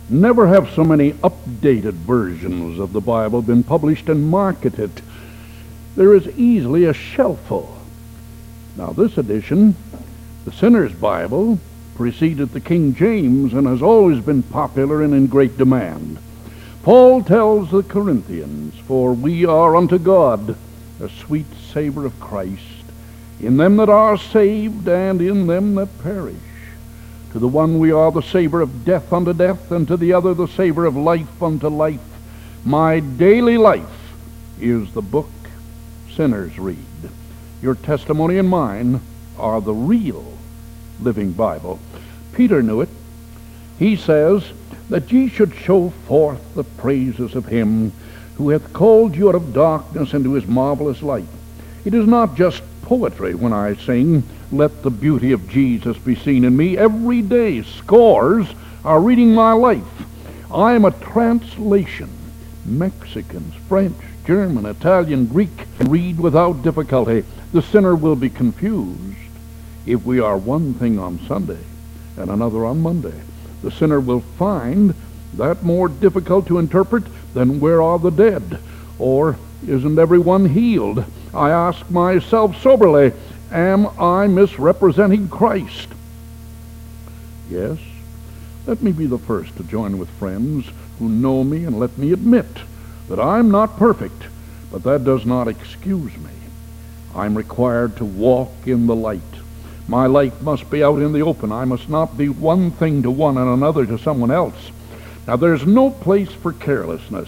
Never have so many updated versions of the Bible been published and marketed. There is easily a shelf full. Now, this edition, the Sinner's Bible, preceded the King James and has always been popular and in great demand. Paul tells the Corinthians, "For we are unto God a sweet savor of Christ, in them that are saved and in them that perish. To the one we are the savor of death unto death, and to the other the savor of life unto life. My daily life is the book sinners read." Your testimony and mine are the real living Bible. Peter knew it. He says that ye should show forth the praises of him who hath called you out of darkness into his marvelous light. It is not just poetry when I sing, "Let the beauty of Jesus be seen in me." Every day scores are reading my life. I am a translation. Mexicans, French, German, Italian, Greek read without difficulty. The sinner will be confused if we are one thing on Sunday and another on Monday. The sinner will find that more difficult to interpret than "Where are the dead?" or "Isn't everyone healed?" I ask myself soberly, am I misrepresenting Christ? Yes, let me be the first to join with friends who know me and let me admit that I'm not perfect, but that does not excuse me. I'm required to walk in the light. My life must be out in the open. I must not be one thing to one and another to someone else. Now, there's no place for carelessness.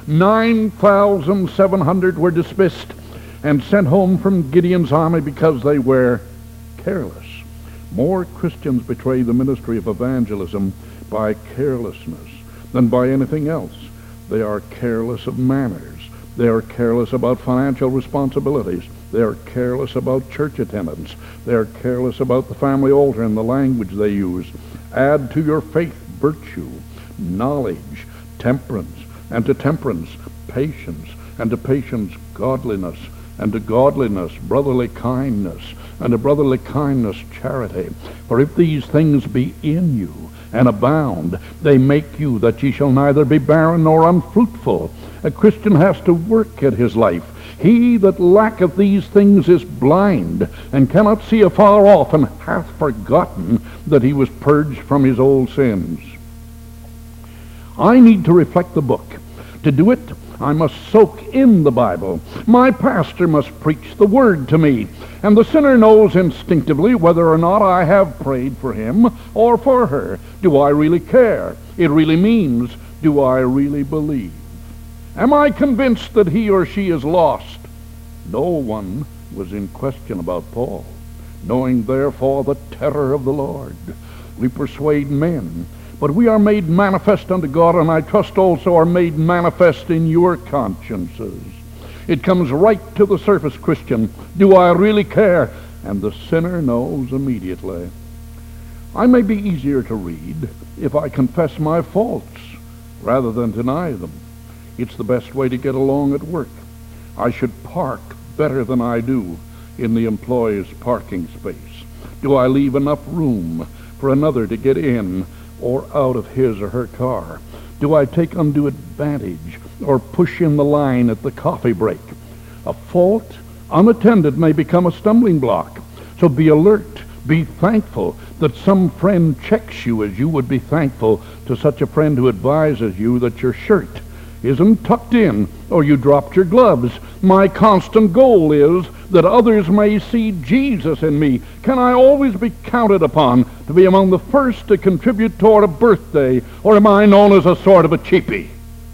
9,700 were dismissed and sent home from Gideon's army because they were careless. More Christians betray the ministry of evangelism by carelessness than by anything else. They are careless of manners. They are careless about financial responsibilities. They are careless about church attendance. They are careless about the family altar and the language they use. Add to your faith virtue, knowledge, temperance, and to temperance patience, and to patience godliness, and to godliness brotherly kindness, and to brotherly kindness charity. For if these things be in you and abound, they make you that ye shall neither be barren nor unfruitful. A Christian has to work at his life. He that lacketh these things is blind, and cannot see afar off, and hath forgotten that he was purged from his old sins. I need to reflect the book. To do it, I must soak in the Bible. My pastor must preach the word to me, and the sinner knows instinctively whether or not I have prayed for him or for her. Do I really care? It really means, do I really believe? Am I convinced that he or she is lost? No one was in question about Paul. Knowing therefore the terror of the Lord, we persuade men, but we are made manifest unto God, and I trust also are made manifest in your consciences. It comes right to the surface, Christian. Do I really care? And the sinner knows immediately. I may be easier to read if I confess my faults rather than deny them. It's the best way to get along at work. I should park better than I do in the employee's parking space. Do I leave enough room for another to get in or out of his or her car? Do I take undue advantage or push in the line at the coffee break? A fault unattended may become a stumbling block. So be alert. Be thankful that some friend checks you as you would be thankful to such a friend who advises you that your shirt isn't tucked in or you dropped your gloves. My constant goal is that others may see Jesus in me. Can I always be counted upon to be among the first to contribute toward a birthday, or am I known as a sort of a cheapie?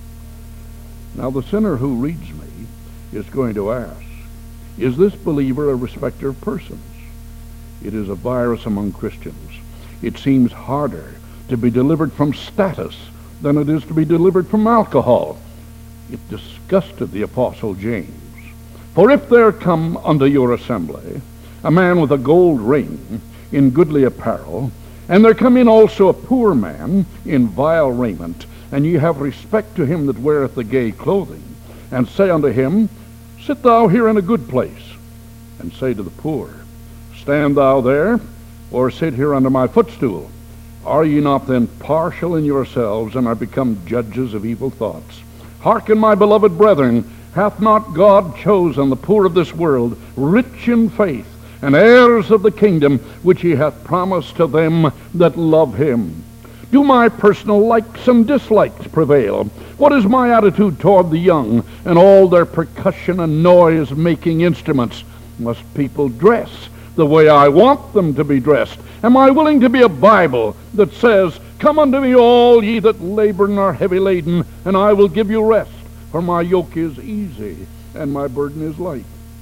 Now the sinner who reads me is going to ask, is this believer a respecter of persons? It is a virus among Christians. It seems harder to be delivered from status than it is to be delivered from alcohol. It disgusted the Apostle James. For if there come unto your assembly a man with a gold ring in goodly apparel, and there come in also a poor man in vile raiment, and ye have respect to him that weareth the gay clothing, and say unto him, Sit thou here in a good place, and say to the poor, Stand thou there, or sit here under my footstool, Are ye not then partial in yourselves, and are become judges of evil thoughts? Hearken, my beloved brethren, hath not God chosen the poor of this world, rich in faith, and heirs of the kingdom which he hath promised to them that love him? Do my personal likes and dislikes prevail? What is my attitude toward the young and all their percussion and noise-making instruments? Must people dress the way I want them to be dressed? Am I willing to be a Bible that says, "Come unto me all ye that labor and are heavy laden, and I will give you rest, for my yoke is easy and my burden is light"?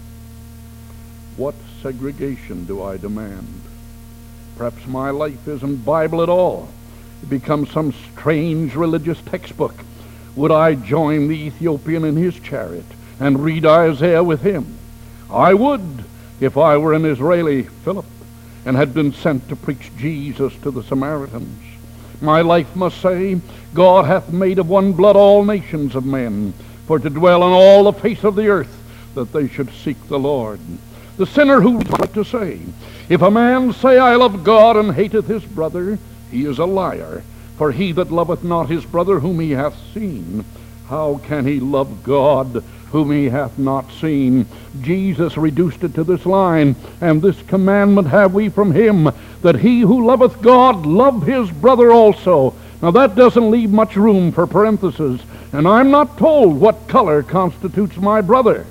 What segregation do I demand? Perhaps my life isn't Bible at all. It becomes some strange religious textbook. Would I join the Ethiopian in his chariot and read Isaiah with him? I would, if I were an Israeli Philip and had been sent to preach Jesus to the Samaritans. My life must say, God hath made of one blood all nations of men, for to dwell on all the face of the earth, that they should seek the Lord. The sinner who ought to say, if a man say, I love God, and hateth his brother, he is a liar. For he that loveth not his brother whom he hath seen, how can he love God whom he hath not seen? Jesus reduced it to this line, and this commandment have we from him, that he who loveth God love his brother also. Now that doesn't leave much room for parentheses, and I'm not told what color constitutes my brother.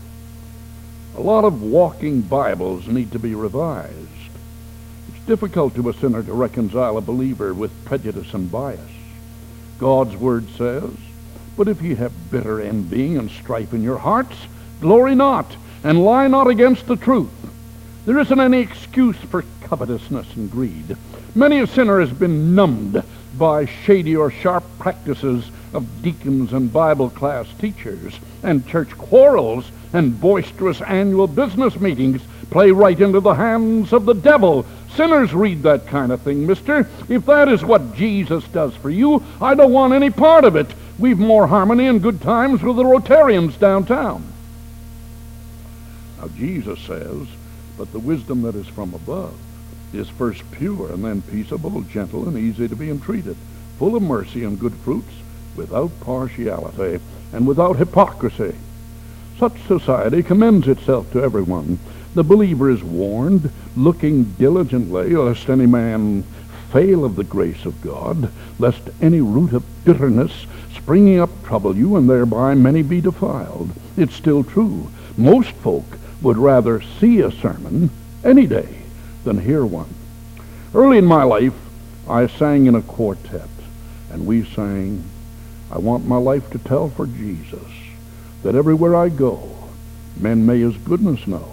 A lot of walking Bibles need to be revised. It's difficult to a sinner to reconcile a believer with prejudice and bias. God's word says, but if ye have bitter envying and strife in your hearts, glory not, and lie not against the truth. There isn't any excuse for covetousness and greed. Many a sinner has been numbed by shady or sharp practices of deacons and Bible class teachers, and church quarrels and boisterous annual business meetings play right into the hands of the devil. Sinners read that kind of thing, mister. If that is what Jesus does for you, I don't want any part of it. We've more harmony and good times with the Rotarians downtown. Now Jesus says, but the wisdom that is from above is first pure, and then peaceable, gentle, and easy to be entreated, full of mercy and good fruits, without partiality and without hypocrisy. Such society commends itself to everyone. The believer is warned, looking diligently, lest any man fail of the grace of God, lest any root of bitterness springing up trouble you, and thereby many be defiled. It's still true. Most folk would rather see a sermon any day than hear one. Early in my life, I sang in a quartet, and we sang, I want my life to tell for Jesus, that everywhere I go, men may his goodness know.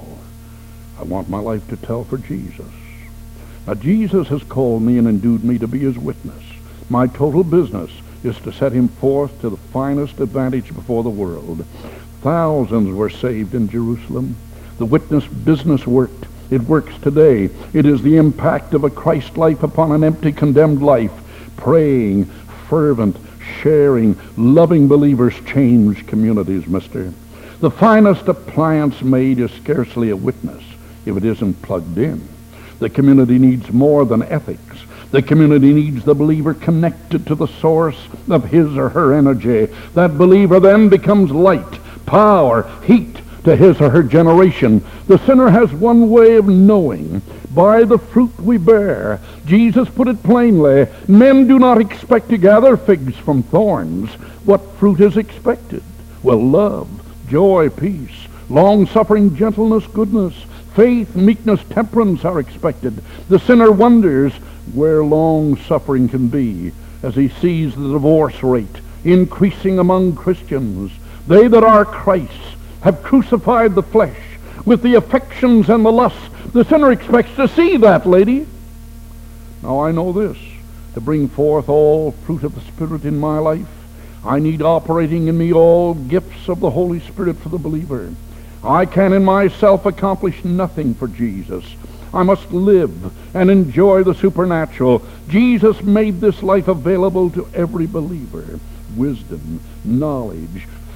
I want my life to tell for Jesus. Now, Jesus has called me and endued me to be his witness. My total business is to set him forth to the finest advantage before the world. Thousands were saved in Jerusalem. The witness business worked. It works today. It is the impact of a Christ life upon an empty, condemned life. Praying, fervent, sharing, loving believers change communities, mister. The finest appliance made is scarcely a witness if it isn't plugged in. The community needs more than ethics. The community needs the believer connected to the source of his or her energy. That believer then becomes light, power, heat to his or her generation. The sinner has one way of knowing, by the fruit we bear. Jesus put it plainly, men do not expect to gather figs from thorns. What fruit is expected? Well, love, joy, peace, long-suffering, gentleness, goodness, faith, meekness, temperance are expected. The sinner wonders where long-suffering can be as he sees the divorce rate increasing among Christians. They that are Christ's have crucified the flesh with the affections and the lusts. The sinner expects to see that, lady. Now I know this, to bring forth all fruit of the Spirit in my life, I need operating in me all gifts of the Holy Spirit for the believer. I can in myself accomplish nothing for Jesus. I must live and enjoy the supernatural. Jesus made this life available to every believer. Wisdom, knowledge,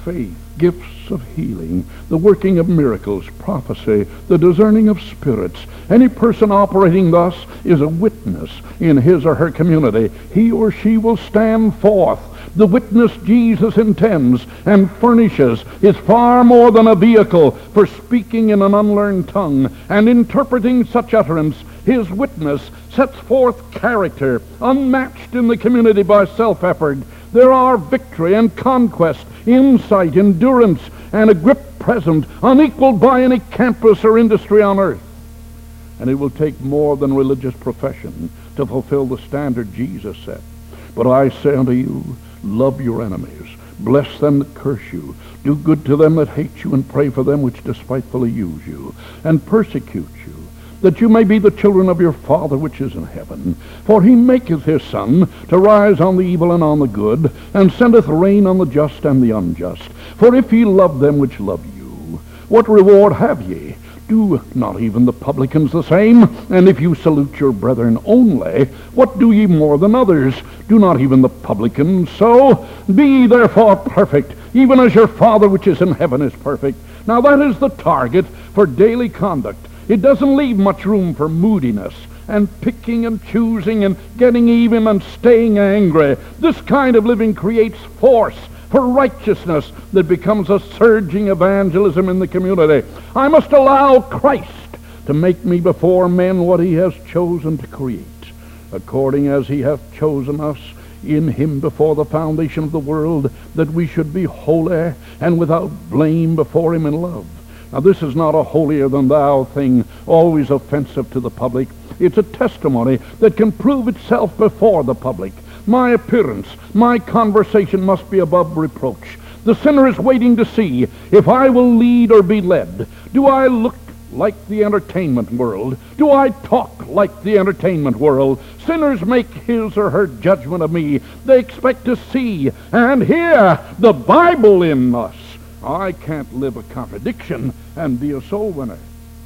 faith, gifts of healing, the working of miracles, prophecy, the discerning of spirits. Any person operating thus is a witness in his or her community. He or she will stand forth. The witness Jesus intends and furnishes is far more than a vehicle for speaking in an unlearned tongue and interpreting such utterance. His witness sets forth character unmatched in the community by self-effort. There are victory and conquest, insight, endurance, and a grip present unequaled by any campus or industry on earth. And it will take more than religious profession to fulfill the standard Jesus set. But I say unto you, love your enemies, bless them that curse you, do good to them that hate you, and pray for them which despitefully use you, and persecute you, that you may be the children of your Father which is in heaven. For he maketh his sun to rise on the evil and on the good, and sendeth rain on the just and the unjust. For if ye love them which love you, what reward have ye? Do not even the publicans the same? And if you salute your brethren only, what do ye more than others? Do not even the publicans so? Be therefore perfect, even as your Father which is in heaven is perfect. Now that is the target for daily conduct. It doesn't leave much room for moodiness and picking and choosing and getting even and staying angry. This kind of living creates force for righteousness that becomes a surging evangelism in the community. I must allow Christ to make me before men what he has chosen to create, according as he hath chosen us in him before the foundation of the world, that we should be holy and without blame before him in love. Now this is not a holier-than-thou thing, always offensive to the public. It's a testimony that can prove itself before the public. My appearance, my conversation must be above reproach. The sinner is waiting to see if I will lead or be led. Do I look like the entertainment world? Do I talk like the entertainment world? Sinners make his or her judgment of me. They expect to see and hear the Bible in us. I can't live a contradiction and be a soul winner.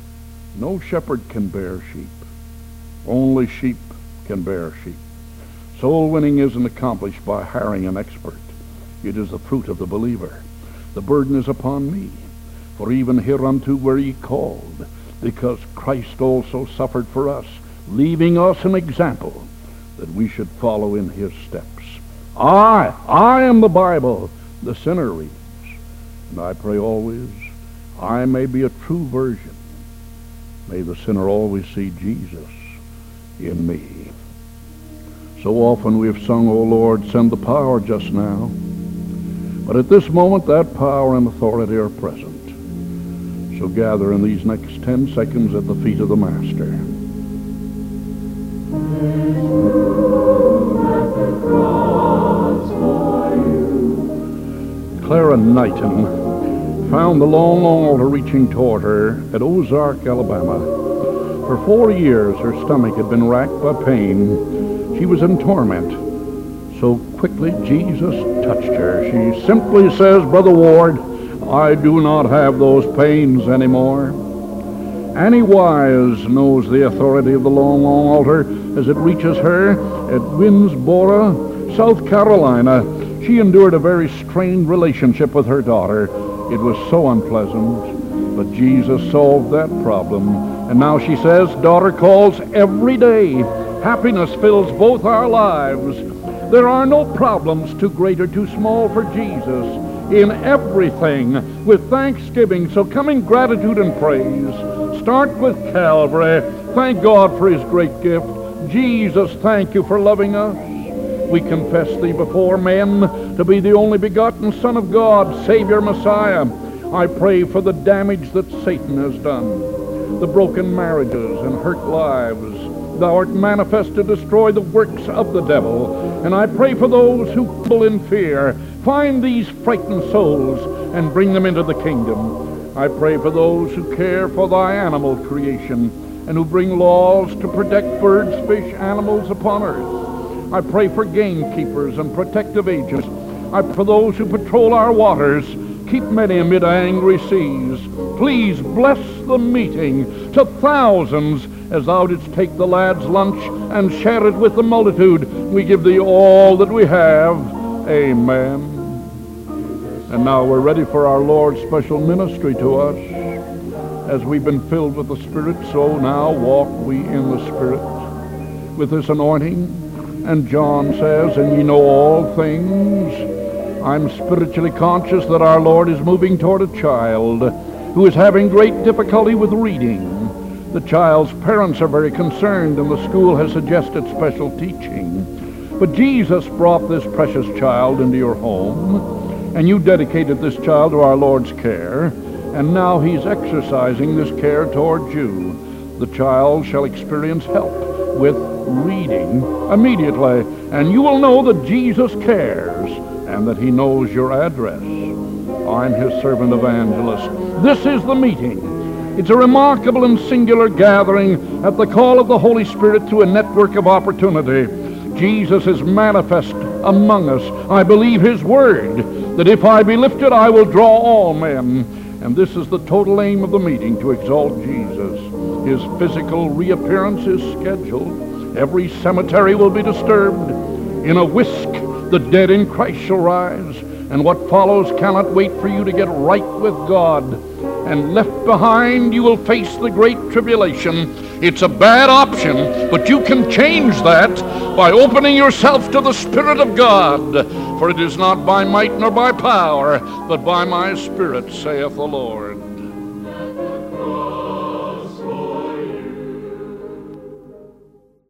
No shepherd can bear sheep. Only sheep can bear sheep. Soul winning isn't accomplished by hiring an expert. It is the fruit of the believer. The burden is upon me. For even hereunto were ye called, because Christ also suffered for us, leaving us an example, that we should follow in his steps. I am the Bible, the sinner reads. And I pray always, I may be a true virgin. May the sinner always see Jesus in me. So often we have sung, O Lord, send the power just now. But at this moment, that power and authority are present. So gather in these next 10 seconds at the feet of the Master. Clara Knighton found the long altar reaching toward her at Ozark, Alabama. For 4 years, her stomach had been racked by pain. She was in torment. So quickly, Jesus touched her. She simply says, Brother Ward, I do not have those pains anymore. Annie Wise knows the authority of the long altar as it reaches her at Winnsboro, South Carolina. She endured a very strained relationship with her daughter. It was so unpleasant, but Jesus solved that problem. And now she says, daughter calls every day. Happiness fills both our lives. There are no problems too great or too small for Jesus. In everything, with thanksgiving. So come in gratitude and praise. Start with Calvary. Thank God for his great gift. Jesus, thank you for loving us. We confess thee before men to be the only begotten Son of God, Savior, Messiah. I pray for the damage that Satan has done, the broken marriages and hurt lives. Thou art manifest to destroy the works of the devil. And I pray for those who tremble in fear. Find these frightened souls and bring them into the kingdom. I pray for those who care for thy animal creation and who bring laws to protect birds, fish, animals upon earth. I pray for gamekeepers and protective agents. I pray for those who patrol our waters. Keep many amid angry seas. Please bless the meeting to thousands as thou didst take the lad's lunch and share it with the multitude. We give thee all that we have. Amen. And now we're ready for our Lord's special ministry to us. As we've been filled with the Spirit, so now walk we in the Spirit with this anointing. And John says, and ye know all things. I'm spiritually conscious that our Lord is moving toward a child who is having great difficulty with reading. The child's parents are very concerned, and the school has suggested special teaching. But Jesus brought this precious child into your home, and you dedicated this child to our Lord's care, and now he's exercising this care towards you. The child shall experience help with reading immediately, and you will know that Jesus cares and that he knows your address. I'm his servant evangelist. This is the meeting. It's a remarkable and singular gathering at the call of the Holy Spirit through a network of opportunity. Jesus is manifest among us. I believe his word, that if I be lifted, I will draw all men. And this is the total aim of the meeting, to exalt Jesus. His physical reappearance is scheduled. Every cemetery will be disturbed. In a whisk, the dead in Christ shall rise. And what follows cannot wait for you to get right with God. And left behind, you will face the great tribulation. It's a bad option, but you can change that by opening yourself to the Spirit of God. For it is not by might nor by power, but by my Spirit, saith the Lord.